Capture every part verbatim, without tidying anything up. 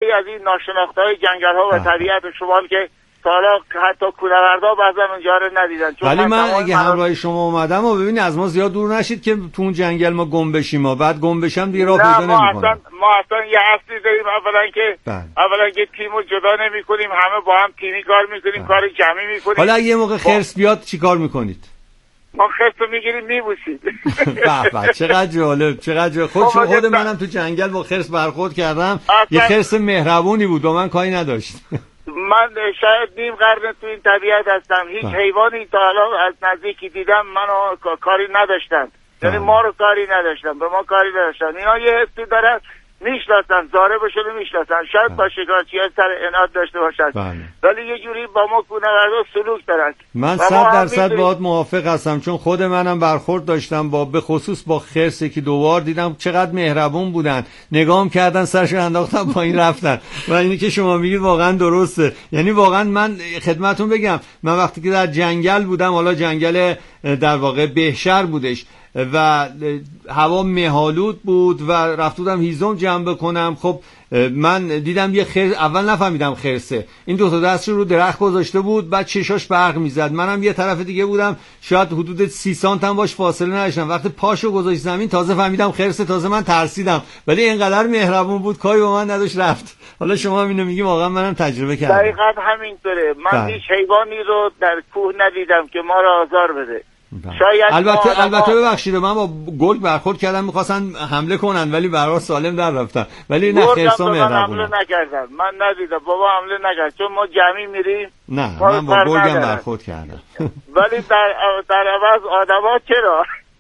از این ناشناخته‌های جنگل‌ها و طبیعت شمال که حالا حتی کوهنوردا بعضا اونجا رو ندیدن. ولی من, من اگه همراه شما اومدم و ببینید از ما زیاد دور نشید که تو اون جنگل ما گم بشیم و بعد گم بشم دیگه راه پیدا نمی‌کنم. ما اصلا ما اصلا یه اصلی داریم، اولا که بله. اولا که تیمو جدا نمی‌کنیم، همه با هم تیمی کار می‌کنیم، بله. کار جمعی می‌کنیم. حالا اگه یه موقع خرس بیاد چیکار می‌کنید؟ ما خرسو میگیریم میبوسید. به به چقدر جالب، چقدر جالب. خود شو خود منم تو جنگل با خرس برخورد کردم. یه خرس مهربونی بود، با من کاری نداشت. من شاید نیم قرن تو این طبیعت هستم، هیچ حیوانی تا حالا از نزدیکی دیدم منو کاری نداشتن، یعنی ما رو کاری نداشتن، به ما کاری نداشتن. اینا یه حسی دارن میشناسن، ضاربشون رو میشناسن، شاید با شکارچی‌ها سر عناد داشته باشن ولی یه جوری با ما کوهنوردا سلوک دارن. من صد درصد باهات موافق هستم، چون خود منم برخورد داشتم با به خصوص با خرس که دوبار دیدم چقدر مهربون بودن، نگام کردن سرشون انداختن پایین رفتن و اینی که شما میگید واقعا درسته. یعنی واقعا من خدمتتون بگم من وقتی که در جنگل بودم، حالا جنگل در واقع بهشهر بودش و هوا مه‌آلود بود و رفت بودم هیزم جمع بکنم، خب من دیدم یه خرس، اول نفهمیدم خرسه، این دو تا دستش رو درخت گذاشته بود بعد چشاش برق میزد، منم یه طرف دیگه بودم شاید حدود سی سانت هم باش فاصله نداشتم، وقتی پاشو گذاشت زمین تازه فهمیدم خرسه، تازه من ترسیدم ولی اینقدر مهربون بود کاری با من نداشت رفت. حالا شما هم اینو میگی، واقعا منم تجربه کردم. دقیقاً همینطوره. من هیچ حیوانی رو در کوه ندیدم که ما رو آزار بده. شاید البته البته ببخشید من با گرگ برخورد کردم، می‌خواستن حمله کنن ولی به هر حال سالم در رفتن، ولی نه خرسا مهربونه. حمله نکردن، من ندیدم بابا حمله نکرد، چون ما جمعی میریم. نه من با گرگم برخورد کردم. ولی در در عوض آدما چرا؟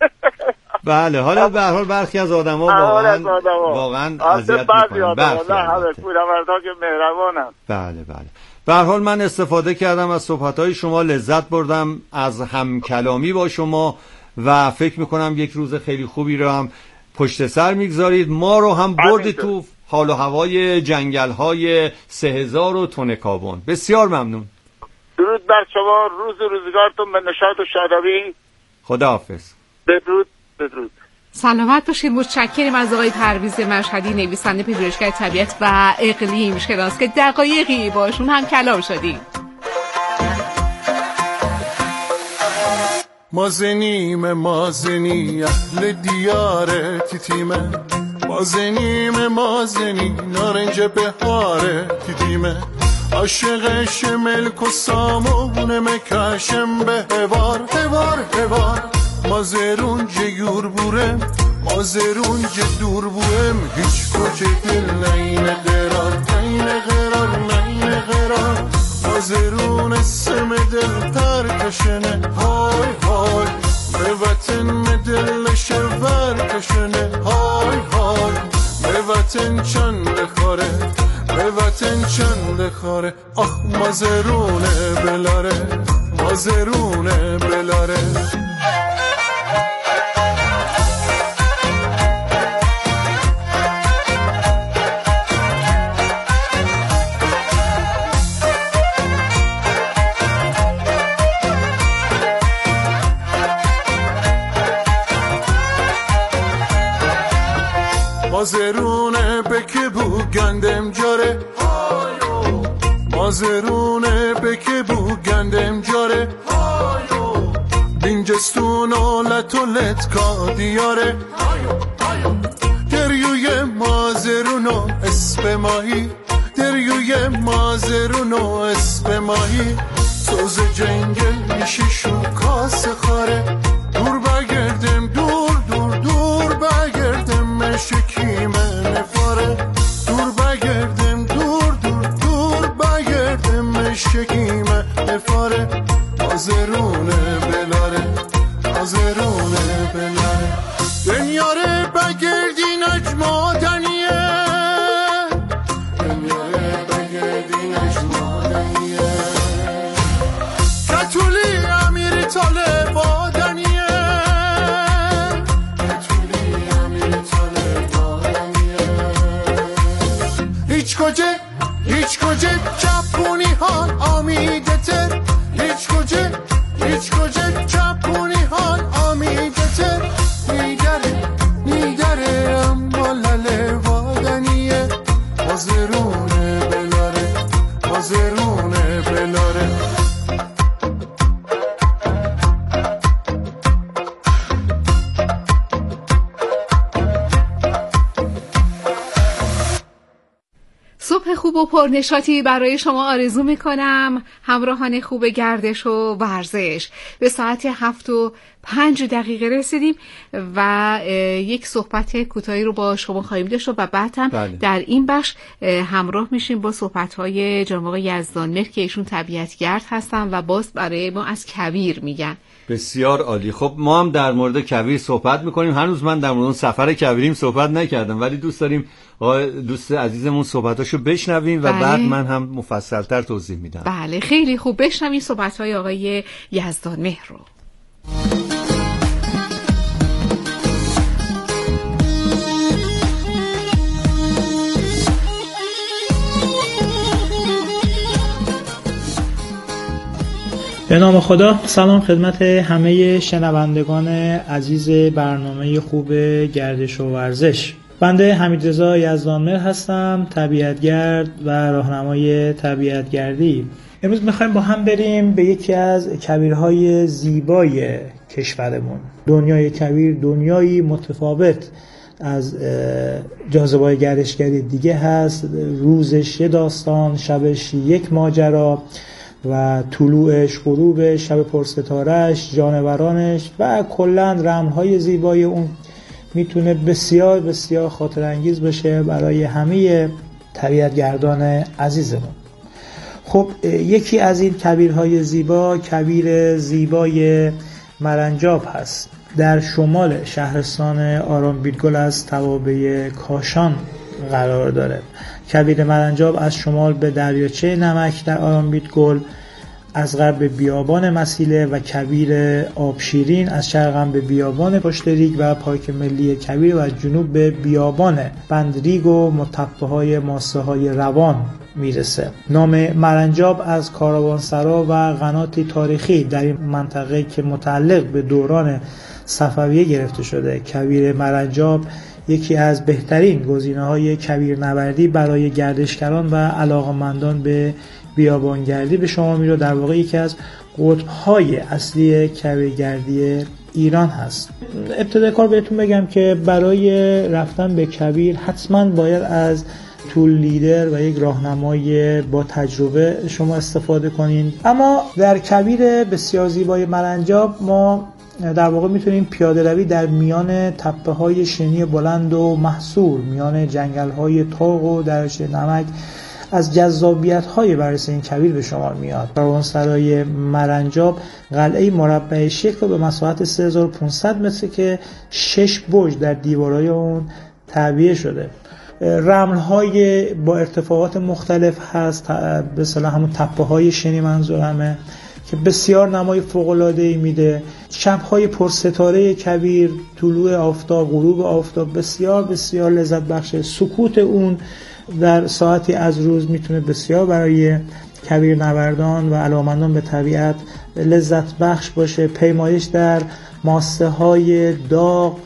بله حالا به هر حال برخی از آدما واقعا واقعا اذیت می‌کنن. نه همه کوهنوردا که مهربانن. بله بله. به هر حال من استفاده کردم از صحبت‌های شما، لذت بردم از همکلامی با شما و فکر می‌کنم یک روز خیلی خوبی رو هم پشت سر می‌گذارید. ما رو هم بردید تو حال و هوای جنگل‌های سه هزار و تونکابون. بسیار ممنون. درود بر شما، روز روزگارتون به نشاط و شادابی. خداحافظ. بدرود بدرود. سلامت باشید. متشکریم از آقای پرویز مشهدی، نویسنده پژوهشگر طبیعت و اقلیم شناس که دقایقی باشون هم کلام شدیم. مازنیم مازنی اهل دیاره تیتیمه، مازنیم مازنی نارنج بهاره تیتیمه، عاشقش ملک و سامون مکشم به هوار هوار هوار، مازرون جیور بورم مازرون جدور بورم، هیچ کجه دل نین قرار نین قرار نین قرار، مازرون اسم دل ترکشنه های های، به وطن دل شور کشنه های های، به وطن چند خاره به وطن چند خاره، آخ مازرونه بلاره مازرونه بلاره. مازرونه بکه بو گندم جاره، مازرونه بکه بو گندم جاره، بینجستون و لطولت کا دیاره، دریوی مازرونو اسب ماهی، دریوی مازرونو اسب ماهی، سوز جنگل میشه شو کاس خاره، دور بگردم دور دور دور بگردم شکیمه نفاره، دور بگردم دور دور دور بگردم شکیمه نفاره، مازرونه بلاره مازرونه بلاره، دنیاره بگردی نجمادنیه، دنیاره بگردی نجمادنیه، کتولی امیر طالب آدنیه، هیچ کجه هیچ کجه چپونی ها آمیده تر، هیچ کجه هیچ کجه چپونی ها آمیده تر، میدره میدره اما لله وادنیه، مازرونه حاضرونه بلاره. صبح خوب و پرنشاطی برای شما آرزو میکنم همراهان خوب گردش و ورزش. به ساعت هفت و پنج دقیقه رسیدیم و یک صحبت کوتاهی رو با شما خواهیم داشت و بعد هم بله. در این بخش همراه میشیم با صحبت‌های جناب آقای یزدانمهر که ایشون طبیعتگرد هستن و باز برای ما از کویر میگن. بسیار عالی. خب ما هم در مورد کویر صحبت میکنیم. هنوز من در مورد سفر کویریم صحبت نکردم ولی دوست داریم دوست عزیزمون صحبتاشو بشنویم و بله. بعد من هم مفصلتر توضیح میدم. بله خیلی خوب، بشنویم صحبت‌های آقای یزدانمهر رو. به نام خدا. سلام خدمت همه شنوندگان عزیز برنامه خوب گردش و ورزش. بنده حمیدرضا یزدانمهر هستم، طبیعتگرد و راهنمای طبیعتگردی. امروز میخوایم با هم بریم به یکی از کویرهای زیبای کشورمون. دنیای کویر دنیایی متفاوت از جاذبه‌های گردشگری دیگه هست. روزش یه داستان، شبش یک ماجرا و طلوعش، غروبش، شب پرستاره‌اش، جانورانش و کلاً رمل‌های زیبای اون میتونه بسیار بسیار خاطر انگیز باشه برای همه طبیعتگردان عزیزمون. خب یکی از این کویرهای زیبا کویر زیبای مرنجاب هست. در شمال شهرستان آرامبیلگل از توابع کاشان قرار داره. کویر مرنجاب از شمال به دریاچه نمک در آرامبیلگل، از غرب به بیابان مسیله و کویر آبشیرین، از شرق به بیابان پشتریگ و پارک ملی کویر و جنوب به بیابان بندریگ و متپه‌های ماسه‌های روان میرسه. نام مرنجاب از کاروانسرا و قناتی تاریخی در این منطقه که متعلق به دوران صفویه گرفته شده. کویر مرنجاب یکی از بهترین گزینه‌های کویرنوردی برای گردشگران و علاقه‌مندان به بیابانگردی به شما میره. در واقع یکی از قطب‌های اصلی کویرگردی ایران هست. ابتدای کار بهتون بگم که برای رفتن به کویر حتما باید از تول لیدر و یک راهنمای با تجربه شما استفاده کنین. اما در کویر بسیار زیبای مرنجاب ما در واقع میتونیم پیاده روی در میان تپه های شنی بلند و محصور، میان جنگل های تاق و دریاچه نمک از جذابیت های بررسی این کویر به شما میاد. کاروانسرای مرنجاب قلعه مربع شکل به مساحت سه هزار و پانصد متر که شش برج در دیوارهای اون تعبیه شده. رمل‌های با ارتفاعات مختلف هست، به اصطلاح همون تپه‌های شنی منظورمه که بسیار نمای فوق‌العاده‌ای میده. شب‌های پرستاره کویر، طلوع آفتاب، غروب آفتاب بسیار بسیار لذت بخشه. سکوت اون در ساعتی از روز میتونه بسیار برای کویر نوردان و علاقه‌مندان به طبیعت لذت بخش باشه. پیمایش در ماسه‌های داغ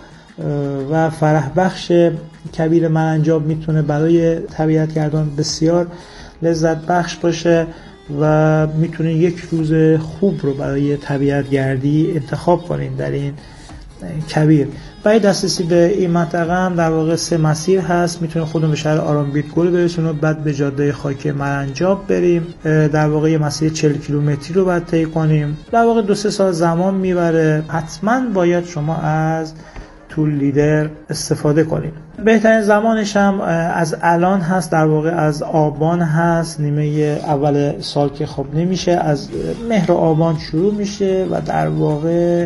و فرح بخش کویر مرنجاب میتونه برای طبیعتگردان بسیار لذت بخش باشه و میتونه یک روز خوب رو برای طبیعتگردی انتخاب کنین در این کویر. برای دسترسی به این منطقه هم در واقع سه مسیر هست. میتونیم خودمون به شهر آرامبیلگل برسیم، بعد به جاده خاک مرنجاب بریم. در واقع یه مسیر چهل کیلومتری رو باید طی کنیم. در واقع دو سه سال زمان میبره. حتما باید شما از تول لیدر استفاده کنید. بهترین زمانش هم از الان هست، در واقع از آبان هست. نیمه اول سال که خب نمیشه، از مهر آبان شروع میشه و در واقع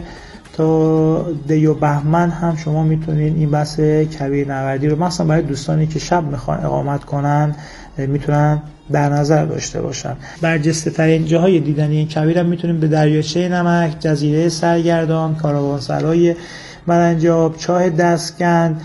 تا دی و بهمن هم شما میتونین این بحث کویر نوردی رو مثلا برای دوستانی که شب میخوان اقامت کنن میتونن در نظر داشته باشن. برجسته ترین جاهای دیدنی این کویر هم میتونیم به دریاچه نمک، جزیره سرگردان، کاروانسرای مرنجاب، چاه دستکن،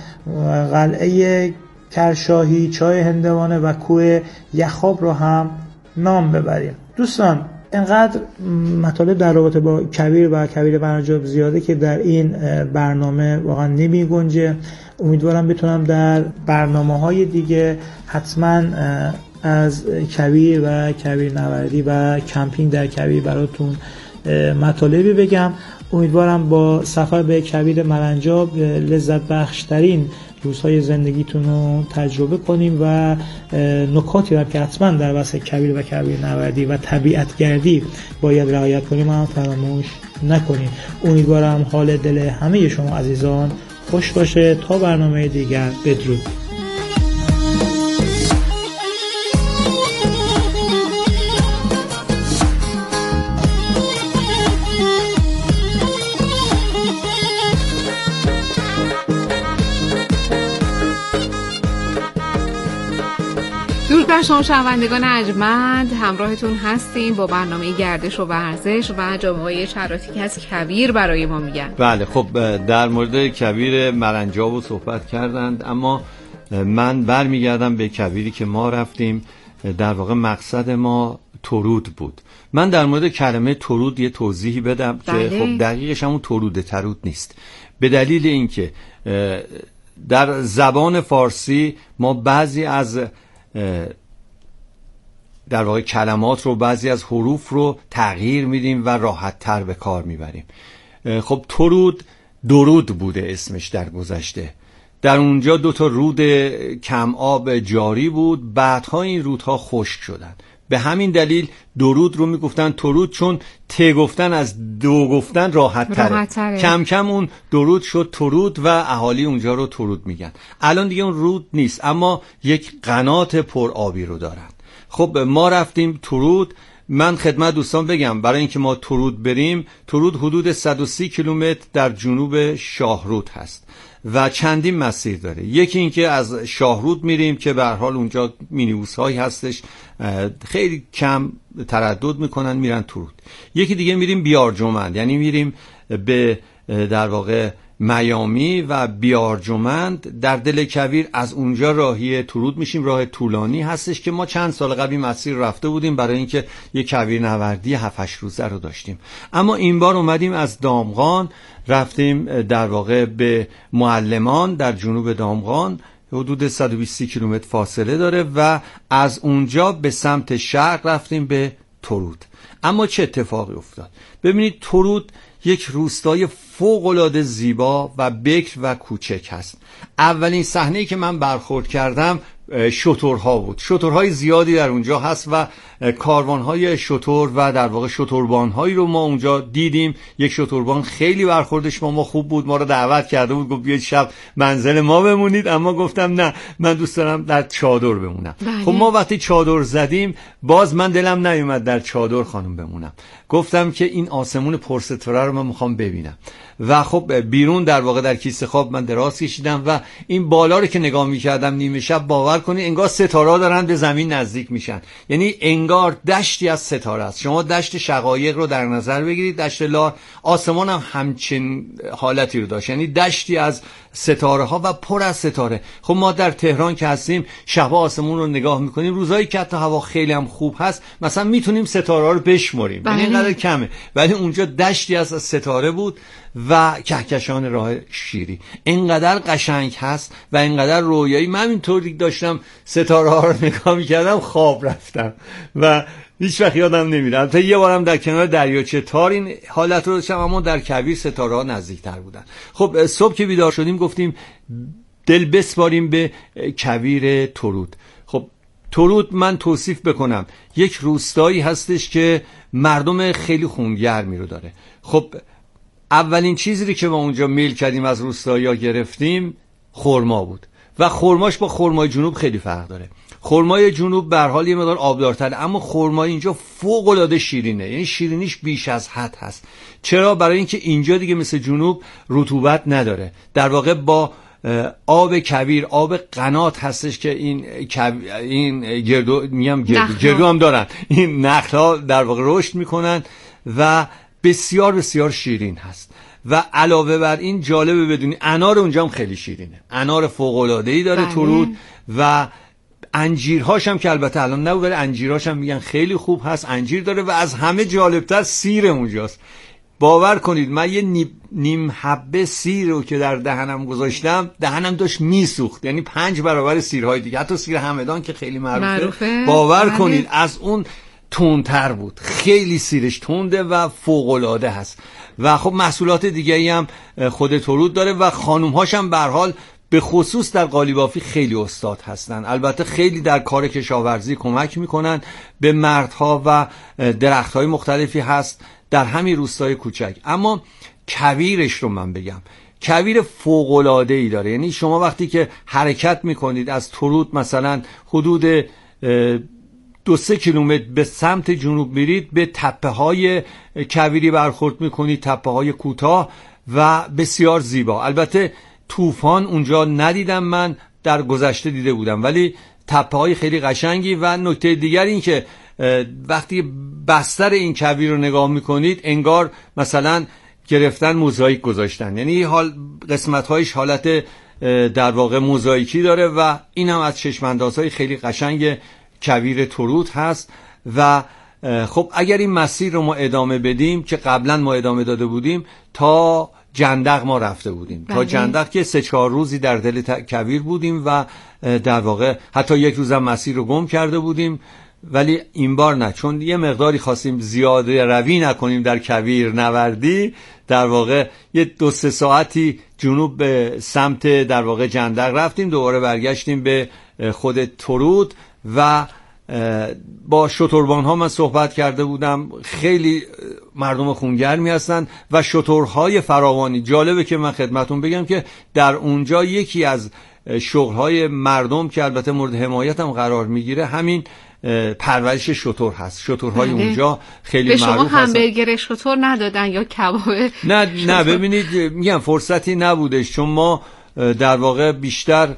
قلعه کرشاهی، چاه هندوانه و کوه یخاب رو هم نام ببریم. دوستان اینقدر مطالب در رابطه با کویر و کویر مرنجاب زیاده که در این برنامه واقعا نمی گنجه. امیدوارم بتونم در برنامه‌های دیگه حتما از کویر و کویر نوردی و کمپینگ در کویر براتون مطالبی بگم. امیدوارم با سفر به کویر مرنجاب لذت بخش ترین روزهای زندگیتون رو تجربه کنیم و نکاتی رو که حتما در واسه کویر و کویر نوردی و طبیعت گردی باید رعایت کنیم هم فراموش نکنیم. امیدوارم حال دل همه شما عزیزان خوش باشه. تا برنامه دیگر، بدرود. درود بر شما شنوندگان ارجمند، همراهتون هستیم با برنامه گردش و ورزش و جامعه شراطی که از کویر برای ما میگن. بله، خب در مورد کویر مرنجاب صحبت کردند، اما من برمیگردم به کویری که ما رفتیم. در واقع مقصد ما ترود بود. من در مورد کلمه ترود یه توضیحی بدم. بله. که خب دقیقش همون ترود ترود نیست، به دلیل اینکه در زبان فارسی ما بعضی از در واقع کلمات رو، بعضی از حروف رو تغییر میدیم و راحت تر به کار میبریم. خب ترود درود بوده اسمش در گذشته. در اونجا دو تا رود کم آب جاری بود، بعدها این رودها خشک شدن. به همین دلیل درود رو میگفتن ترود، چون ت گفتن از دو گفتن راحت تره. راحت تره. کم کم اون درود شد ترود و اهالی اونجا رو ترود میگن. الان دیگه اون رود نیست، اما یک قنات پر آبی رو دارن. خب ما رفتیم ترود. من خدمت دوستان بگم برای اینکه ما ترود بریم، ترود حدود صد و سی کیلومتر در جنوب شاهرود هست و چندین مسیر داره. یکی اینکه از شاهرود میریم که به هر حال اونجا مینیبوس هایی هستش، خیلی کم تردد میکنن میرن ترود. یکی دیگه میریم بیارجمند، یعنی میریم به در واقع میامی و بیارجمند در دل کویر. از اونجا راهی ترود میشیم. راه طولانی هستش که ما چند سال قبل مسیر رفته بودیم برای اینکه یک کویر نوردی هفت هشت روزه رو داشتیم. اما این بار اومدیم از دامغان، رفتیم در واقع به معلمان در جنوب دامغان، حدود صد و بیست کیلومتر فاصله داره و از اونجا به سمت شرق رفتیم به ترود. اما چه اتفاقی افتاد؟ ببینید ترود یک روستای فوق‌العاده زیبا و بکر و کوچک هست. اولین صحنه‌ای که من برخورد کردم شترها بود. شترهای زیادی در اونجا هست و کاروانهای شتر و در واقع شتربانهایی رو ما اونجا دیدیم. یک شتربان خیلی برخوردش با ما خوب بود، ما رو دعوت کرده بود، گفت بیاید شب منزل ما بمونید، اما گفتم نه، من دوست دارم در چادر بمونم. بله. خب ما وقتی چادر زدیم باز من دلم نیومد در چادر خانم بمونم، گفتم که این آسمون پرستاره رو من میخوام ببینم و خب بیرون در واقع در کیسه خواب من دراز کشیدم و این بالا رو که نگاه میکردم نیمه شب، باور کنید انگار ستاره دارن به زمین نزدیک میشن، یعنی انگار دشتی از ستاره است. شما دشت شقایق رو در نظر بگیرید، دشت لار، آسمان هم همچین حالتی رو داشت، یعنی دشتی از ستاره ها و پر از ستاره. خب ما در تهران که هستیم شب آسمون رو نگاه میکنیم، روزایی که حتی هوا خیلی هم خوب هست مثلا میتونیم ستاره ها رو بشمریم، یعنی اینقدر کمه، ولی اونجا دشتی از ستاره بود و کهکشان راه شیری. اینقدر قشنگ هست و اینقدر رویایی. من اینطوری داشتم ستاره ها رو نگاه میکردم خواب رفتم و هیچ وقت یادم نمیره. البته یه بارم در کنار دریاچه تار این حالت رو داشتم، اما در کویر ستاره ها نزدیکتر بودن. خب صبح که بیدار شدیم گفتیم دل بسپاریم به کویر ترود. خب ترود من توصیف بکنم، یک روستایی هستش که مردم خیلی خونگرمی رو داره. خب اولین چیزی که ما اونجا میل کردیم از روستایی‌ها گرفتیم خرما بود و خرماش با خرمای جنوب خیلی فرق داره. خرمای جنوب به هر حال یه مقدار آبدارتره، اما خرمای اینجا فوق‌العاده شیرینه، یعنی شیرینیش بیش از حد هست. چرا؟ برای اینکه اینجا دیگه مثل جنوب رطوبت نداره. در واقع با آب کویر، آب قنات هستش که این این گردو میگم گردو, گردو هم دارن، این نخل‌ها در واقع رشد میکنن و بسیار بسیار شیرین هست. و علاوه بر این جالبه بدونی انار اونجا هم خیلی شیرینه، انار فوق‌العاده‌ای داره بله. ترود و انجیرهاش هم که البته الان نبود، ولی انجیرهاش هم میگن خیلی خوب هست، انجیر داره و از همه جالبتر سیر اونجاست. باور کنید من یه نیم حبه سیر رو که در دهنم گذاشتم دهنم داشت میسوخت، یعنی پنج برابر سیرهای دیگه، حتی سیر همدان که خیلی معروفه, معروفه. باور بله. کنید از اون تندتر بود، خیلی سیرش تنده و فوق‌العاده هست. و خب محصولات دیگه‌ای هم خود ترود داره و خانوم‌هاش هم به هر حال به خصوص در قالیبافی خیلی استاد هستن. البته خیلی در کار کشاورزی کمک میکنن به مردها و درخت‌های مختلفی هست در همین روستای کوچک. اما کویرش رو من بگم، کویر فوق‌العاده‌ای داره. یعنی شما وقتی که حرکت میکنید از ترود مثلا حدود دو سه کیلومتر به سمت جنوب میرید، به تپه های کویری برخورد میکنید، تپه های کوتاه و بسیار زیبا. البته طوفان اونجا ندیدم، من در گذشته دیده بودم، ولی تپه های خیلی قشنگی. و نکته دیگر این که وقتی بستر این کویر رو نگاه میکنید انگار مثلا گرفتن موزاییک گذاشتن، یعنی حال قسمت هایش حالت در واقع موزاییکی داره و این هم از چشم‌اندازهای خیلی قشنگ کویر ترود هست. و خب اگر این مسیر رو ما ادامه بدیم که قبلا ما ادامه داده بودیم، تا جندق ما رفته بودیم بله. تا جندق که سه چهار روزی در دل کویر بودیم و در واقع حتی یک روزم مسیر رو گم کرده بودیم، ولی این بار نه، چون یه مقداری خواستیم زیاده روی نکنیم در کویر نوردی، در واقع یه دو سه ساعتی جنوب به سمت در واقع جندق رفتیم، دوباره برگشتیم به خود ترود و با شتربان ها من صحبت کرده بودم. خیلی مردم خونگرمی هستن و شترهای فراوانی. جالبه که من خدمتون بگم که در اونجا یکی از شغلهای مردم که البته مورد حمایت هم قرار میگیره همین پرورش شتر هست. شترهای اونجا خیلی معروف هستن. به شما همبرگر شتر ندادن یا کباب؟ نه نه ببینید میگم فرصتی نبودش، چون ما در واقع بیشتر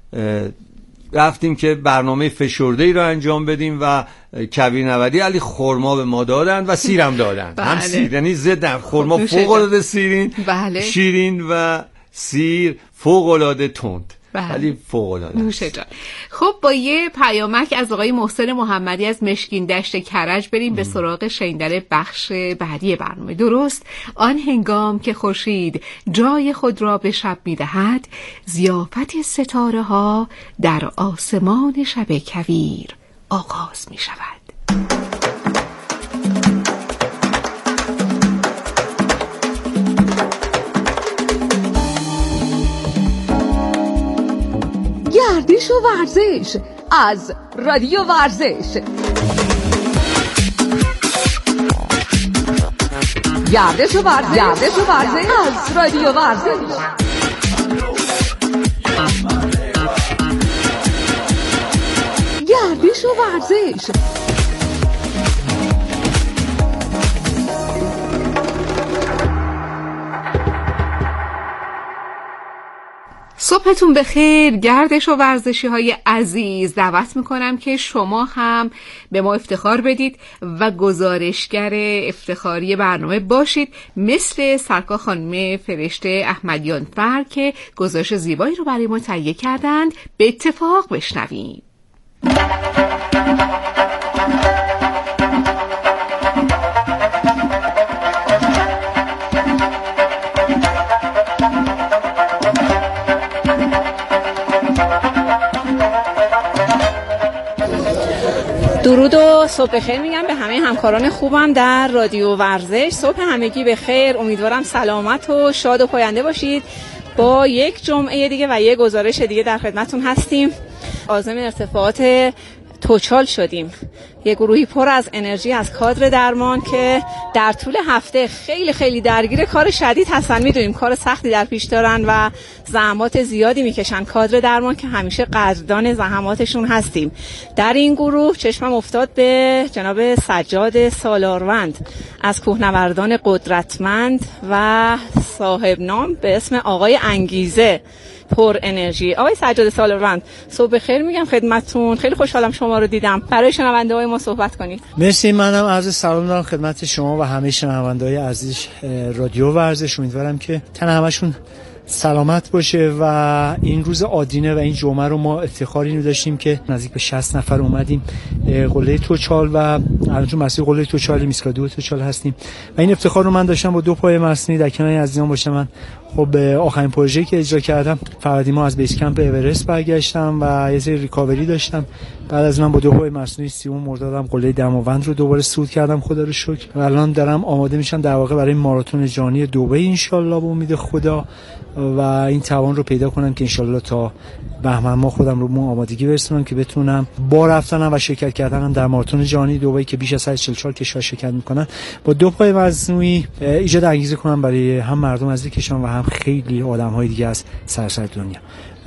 رفتیم که برنامه فشرده‌ای رو انجام بدیم و کویر نوردی. علی خرما به ما دادن و سیرم دادن بله. هم سیر، یعنی ضد خرما فوق‌العاده سیرین بله. شیرین و سیر فوق‌العاده تند ولی فوق‌العاده نوشه جان. خب با یه پیامک از آقای محسن محمدی از مشکین دشت کرج بریم ام. به سراغ شنیدن بخش بعدی برنامه. درست آن هنگام که خورشید جای خود را به شب می‌دهد، ضیافت ستاره ها در آسمان شب کویر آغاز می‌شود. گردش و ورزش از رادیو ورزش. گردش و ورزش گردش و ورزش از رادیو ورزش. گردش و ورزش. صبحتون بخیر گردش و ورزشی های عزیز. دعوت میکنم که شما هم به ما افتخار بدید و گزارشگر افتخاری برنامه باشید، مثل سرکار خانم فرشته احمدیانفر که گزارش زیبایی رو برای ما تهیه کردند. به اتفاق بشنویم. درود و صبح بخیر میگم به همه همکاران خوبم در رادیو ورزش. صبح همگی بخیر، امیدوارم سلامت و شاد و پاینده باشید. با یک جمعه دیگه و یک گزارش دیگه در خدمتون هستیم. عازم ارتفاعات توچال شدیم، یه گروهی پر از انرژی از کادر درمان که در طول هفته خیلی خیلی درگیر کار شدید هستن. میدونیم کار سختی در پیش دارن و زحمات زیادی میکشن. کادر درمان که همیشه قدردان زحماتشون هستیم. در این گروه چشمم افتاد به جناب سجاد سالاروند از کوهنوردان قدرتمند و صاحب نام به اسم آقای انگیزه پر انرژی. آقای سجاد سالاروند صبح بخیر میگم خدمتتون. خیلی خوشحالم شما رو دیدم. برای شنونده‌های ما صحبت کنید. مرسی. منم عرض سلام دارم خدمت شما و همه شنونده‌های عزیز رادیو ورزش. امیدوارم که تن همشون سلامت باشه و این روز آدینه و این جمعه رو ما افتخاری رو داشتیم که نزدیک به شصت نفر اومدیم قله توچال و الان تو مسیر قله توچال میسکادو توچال هستیم و این افتخار رو من داشتم با دو پای مصنوعی در کنار عزیزان باشم. من خب آخرین پروژه‌ای که اجرا کردم فردی ما از بیس کمپ اورست برگشتم و یه سری ریکاوری داشتم. بعد از من با دو پای مصنوعی سیوم مردادم قله دماوند رو دوباره صعود کردم خدا رو شکر و الان دارم آماده میشم در واقع برای ماراتون جهانی دبی ان شاءالله به امید خدا و این توان رو پیدا کنم که ان شاءالله تا بهمن ما خودم رو مو آمادگی برسونم که بتونم با رفتنم و شرکت کردنم در ماراتون جهانی دبی که بیش از صد و چهل و چهار کشور شرکت میکنن با دو پای مصنوعی ایجاد انگیزه کنم برای هم مردم از کشور و هم خیلی آدم‌های دیگه از سراسر دنیا.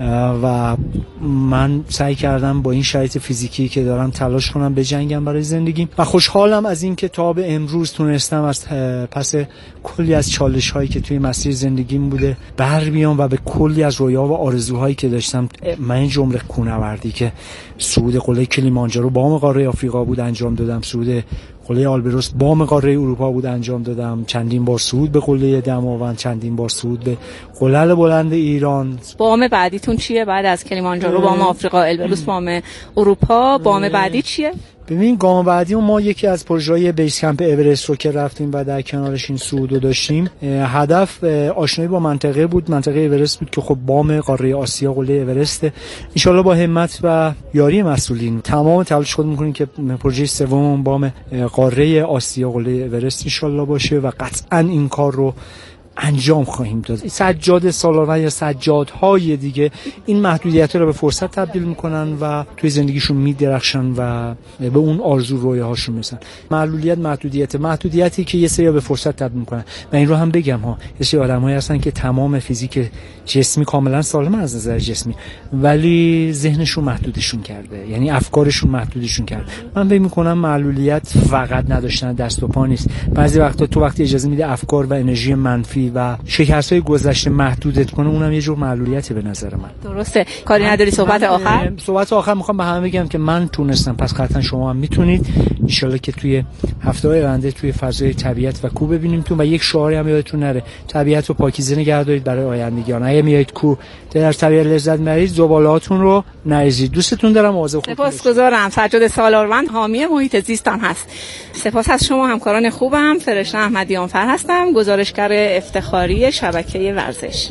و من سعی کردم با این شرایط فیزیکی که دارم تلاش کنم به جنگم برای زندگیم و خوشحالم از این که تا به امروز تونستم از پس کلی از چالش هایی که توی مسیر زندگیم بوده بر بیام و به کلی از رویا و آرزوهایی که داشتم، من جمله کوهنوردی که صعود قله کلیمانجارو بام قاره آفریقا بود انجام دادم، صعود قله آلبروس بام قاره اروپا بود انجام دادم، چندین بار صعود به قله دماوند، چندین بار صعود به قله بلند ایران. بام بعدیتون چیه بعد از کلیمانجارو؟ بام آفریقا، البروس، بام اروپا، بام بعدی چیه؟ ببین گام بعدی ما یکی از پروژه‌های بیس کمپ اورست رو که رفتیم و در کنارش این صعود رو داشتیم، هدف آشنایی با منطقه بود، منطقه اورست بود که خب بام قاره آسیا قله اورست. ان شاءالله با همت و یاری مسئولین تمام تلاش خود می‌کنیم که پروژه سوم بام قاره آسیا قله اورست ان شاءالله باشه و قطعاً این کار رو انجام خواهیم داد. سجاد سالانه یا سجادهای دیگه این محدودیت‌ها رو به فرصت تبدیل میکنن و توی زندگیشون میدرخشن و به اون آرزو رویاهاشون میرسن. معلولیت محدودیت محدودیتی که یه سری به فرصت تبدیل میکنن. من این رو هم بگم ها، یه سری آدمایی هستن که تمام فیزیک جسمی کاملا سالم از نظر جسمی ولی ذهنشون محدودشون کرده، یعنی افکارشون محدودشون کرده. من فکر میکنم معلولیت فقط نداشتن دست و پا نیست. بعضی وقتا تو وقتی اجازه میده افکار و انرژی منفی و شکست‌های گذشته محدودت کنه، اونم یه جور معلولیتی به نظر من. درسته. کاری نداری صحبت آخر؟ صحبت آخر میخوام به همه بگم که من تونستم، پس قطعا شما هم میتونید. ان شاءالله که توی هفته‌های آینده توی فضای طبیعت و کوه ببینیمتون و یک شعاری هم یادتون نره، طبیعت رو پاکیزه نگه دارید برای آیندگیان. اگه میایید کوه در طبیعت لذت ببرید، زبالهاتون رو نریزید. دوستتون دارم. مواظب خودتون باشید. سپاسگزارم. سجاد سالارمند حامی محیط زیستم هست. سپاس از شما همکاران خوبم. فرشته احمدیانفر هستم، گزارشگر افتخاری شبکه ورزش.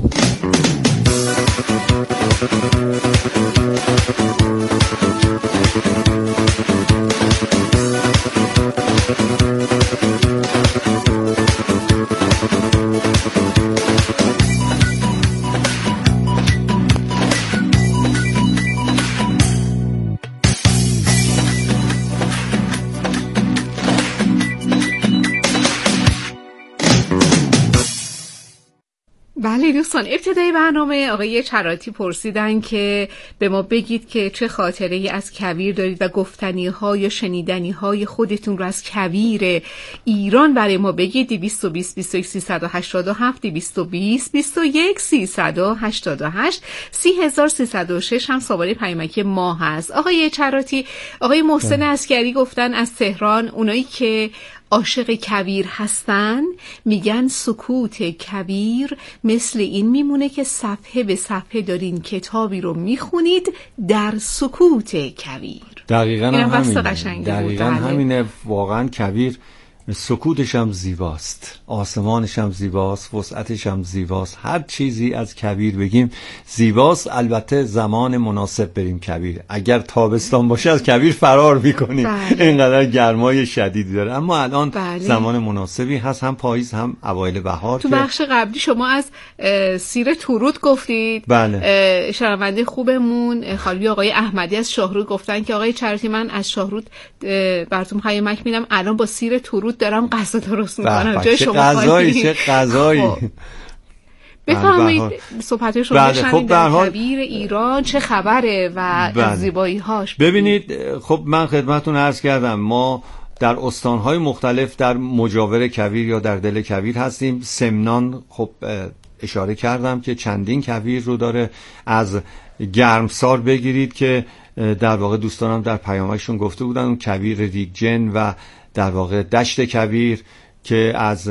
بله دوستان، ابتدای برنامه آقای چراتی پرسیدن که به ما بگید که چه خاطره‌ای از کویر دارید و گفتنی‌ها یا شنیدنی‌های خودتون رو از کویر ایران برای ما بگید. دویست و بیست بیست و یک سیصد و هشتاد و هفت دویست و بیست بیست و یک سیصد و هشتاد و هشت سی هزار سیصد و شش هم شماره پیامکی ما هست. آقای چراتی، آقای محسن عسکری گفتن از تهران، اونایی که عاشق کویر هستن میگن سکوت کویر مثل این میمونه که صفحه به صفحه دارین کتابی رو میخونید در سکوت کویر. دقیقاً همینه. دقیقاً همینه. واقعاً کویر سکوتش هم زیباست، آسمانش هم زیباست، وسعتش هم زیباست، هر چیزی از کویر بگیم زیباست. البته زمان مناسب بریم کویر. اگر تابستان باشه از کویر فرار میکنیم، اینقدر گرمای شدیدی داره. اما الان بله. زمان مناسبی هست، هم پاییز هم اوایل بهار. تو بخش قبلی شما از سیر تورود گفتید. بله. شنونده خوبمون خالی آقای احمدی از شاهرود گفتن که آقای چراتی من از شاهرود براتون پیامک میدم، الان با سیر تورود دارم غذا درست میکنم. جای شما غذایی چه غذایی. بفرمایید صحبت شما شنیدم در کویر ایران چه خبره و بله. زیبایی هاش. ببینید خب من خدمتتون عرض کردم ما در استانهای مختلف در مجاور کویر یا در دل کویر هستیم. سمنان خب اشاره کردم که چندین کویر رو داره. از گرمسار بگیرید که در واقع دوستانم در پیامشون گفته بودن، اون کویر ریگجن و در واقع دشت کویر که از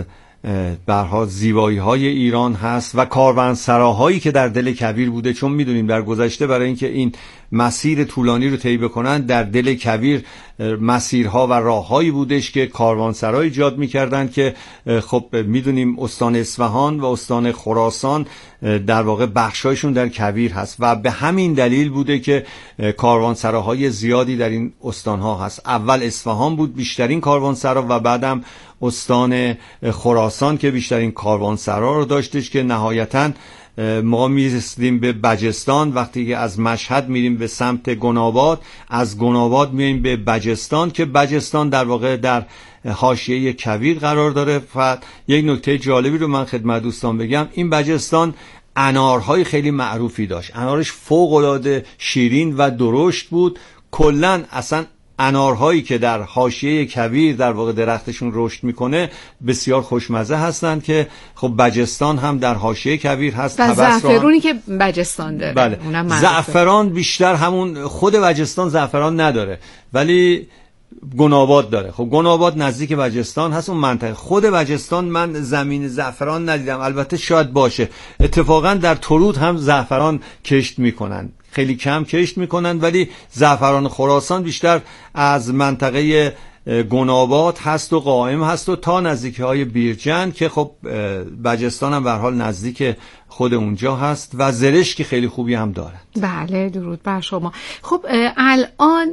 به هر حال زیبایی‌های ایران هست و کاروانسراهایی که در دل کویر بوده. چون میدونیم در گذشته برای اینکه این مسیر طولانی رو طی بکنن در دل کویر مسیرها و راههایی بودش که کاروانسرا ایجاد می‌کردند که خب میدونیم استان اصفهان و استان خراسان در واقع بخشایشون در کویر هست و به همین دلیل بوده که کاروانسراهای زیادی در این استان‌ها هست. اول اصفهان بود بیشترین کاروانسرا و بعدم استان خراسان که بیشترین کاروانسرا رو داشتش که نهایتاً ما میرسیدیم به بجستان. وقتی که از مشهد میریم به سمت گناباد، از گناباد میریم به بجستان که بجستان در واقع در حاشیه کویر قرار داره. و یک نکته جالبی رو من خدمت دوستان بگم، این بجستان انارهای خیلی معروفی داشت. انارش فوق‌العاده شیرین و درشت بود. کلاً اصلا انارهایی که در حاشیه کویر در واقع درختشون رشد میکنه بسیار خوشمزه هستند که خب بجستان هم در حاشیه کویر هست. و زعفرونی که بجستان داره. بله. زعفران بیشتر همون خود بجستان زعفران نداره ولی گناباد داره. خب گناباد نزدیک بجستان هست اون منطقه. خود بجستان من زمین زعفران ندیدم، البته شاید باشه. اتفاقا در ترود هم زعفران کشت میکنن، خیلی کم کشت میکنن، ولی زعفران خراسان بیشتر از منطقه گناباد هست و قائم هست و تا نزدیکی های بیرجند که خب بجستان هم به هر حال نزدیک خود اونجا هست و زرشک خیلی خوبی هم دارن. بله درود بر شما. خب الان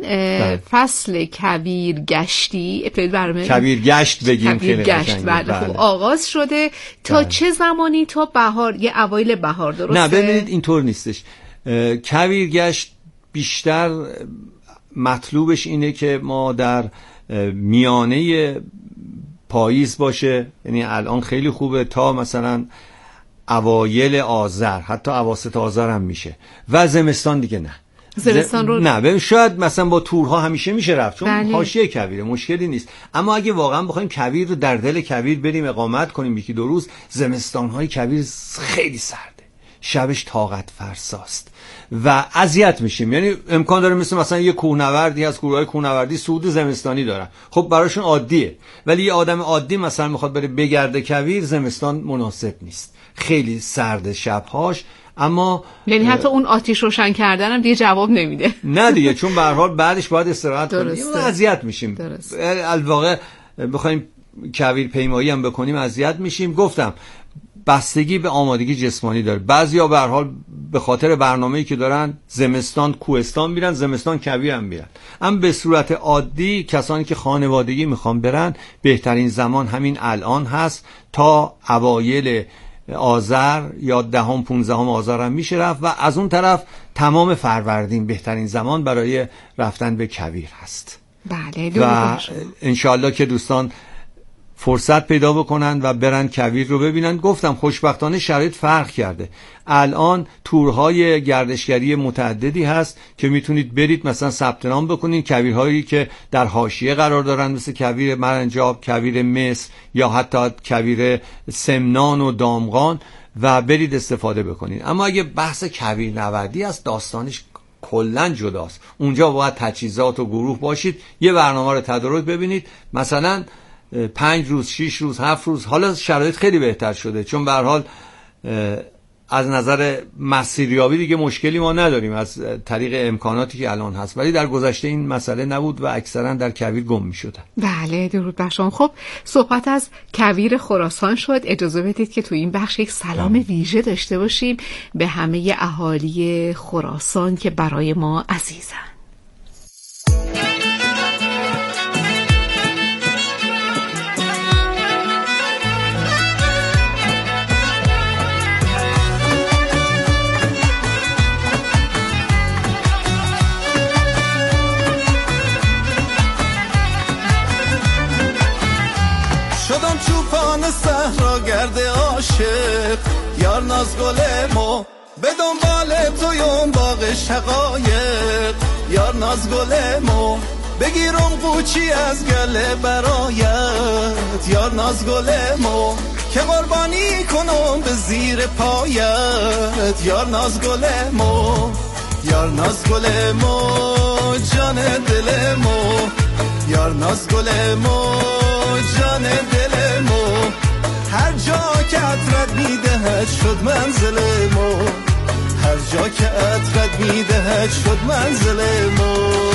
فصل کویر گشتی برنامه کویر گشت بگیم کویر گشت بله خب آغاز شده تا بله. چه زمانی تا بهار؟ یه اوایل بهار درسته؟ نه ببینید اینطور نیستش. کویر گشت بیشتر مطلوبش اینه که ما در میانه پاییز باشه، یعنی الان خیلی خوبه تا مثلا اوایل آذر، حتی اواسط آذر هم میشه و زمستان دیگه نه. زمستان رو نه ببین شاید مثلا با تورها همیشه میشه رفت چون بله. حاشیه کویره مشکلی نیست، اما اگه واقعا بخوایم کویر رو در دل کویر بریم اقامت کنیم یکی دو روز، زمستان‌های کویر خیلی سرده، شبش طاقت فرساست و اذیت میشیم. یعنی امکان داره مثل مثلا یه کوهنوردی از گروهای کوهنوردی صعود زمستانی دارن، خب براشون عادیه، ولی یه آدم عادی مثلا میخواد بره بگرده کویر، زمستان مناسب نیست، خیلی سرد شبهاش. اما یعنی حتی اون آتیش روشن کردن هم دیگه جواب نمیده. نه دیگه چون به هر حال بعدش باید استراحت کنیم، اذیت میشیم. الواقع بخوایم کویر پیمایی هم بکنیم اذیت میشیم. گفتم بستگی به آمادگی جسمانی داره. بعضیا به هر حال به خاطر برنامه‌ای که دارن زمستان کوهستان میرن، زمستان کویر هم میرن. اما به صورت عادی کسانی که خانوادگی میخوان برن، بهترین زمان همین الان هست تا اوایل آذر یا دهم پونزدهم آذر هم میشه رفت و از اون طرف تمام فروردین بهترین زمان برای رفتن به کویر هست. بله و انشالله که دوستان فرصت پیدا بکنن و برن کویر رو ببینن. گفتم خوشبختانه شرایط فرق کرده. الان تورهای گردشگری متعددی هست که میتونید برید مثلا ثبت نام بکنید، کویرهایی که در حاشیه قرار دارن مثل کویر مرنجاب، کویر مصر یا حتی کویر سمنان و دامغان و برید استفاده بکنید. اما اگه بحث کویر نوردی است داستانش کلا جداست. اونجا باید تجهیزات و گروه باشید، یه برنامه رو تدارک ببینید، مثلا پنج روز، شش روز، هفت روز. حالا شرایط خیلی بهتر شده چون به هر حال از نظر مسیریابی دیگه مشکلی ما نداریم از طریق امکاناتی که الان هست، ولی در گذشته این مسئله نبود و اکثرا در کویر گم می‌شدن. بله درود بر شما. خب صحبت از کویر خراسان شد، اجازه بدید که تو این بخش یک سلام ویژه داشته باشیم به همه اهالی خراسان که برای ما عزیزن. صحرا گرد عاشق یار ناز گلمو به دنبال تویم باغ شقایق یار ناز گلمو بگیرم قوچی از گله برایت یار ناز گلمو که قربانی کنم به زیر پایت یار ناز گلمو یار ناز گلمو جان دلمو یار ناز گلمو جان دلمو هر جا که عطرت میدهد شد منزل ما، هر جا که عطرت میدهد شد منزل ما.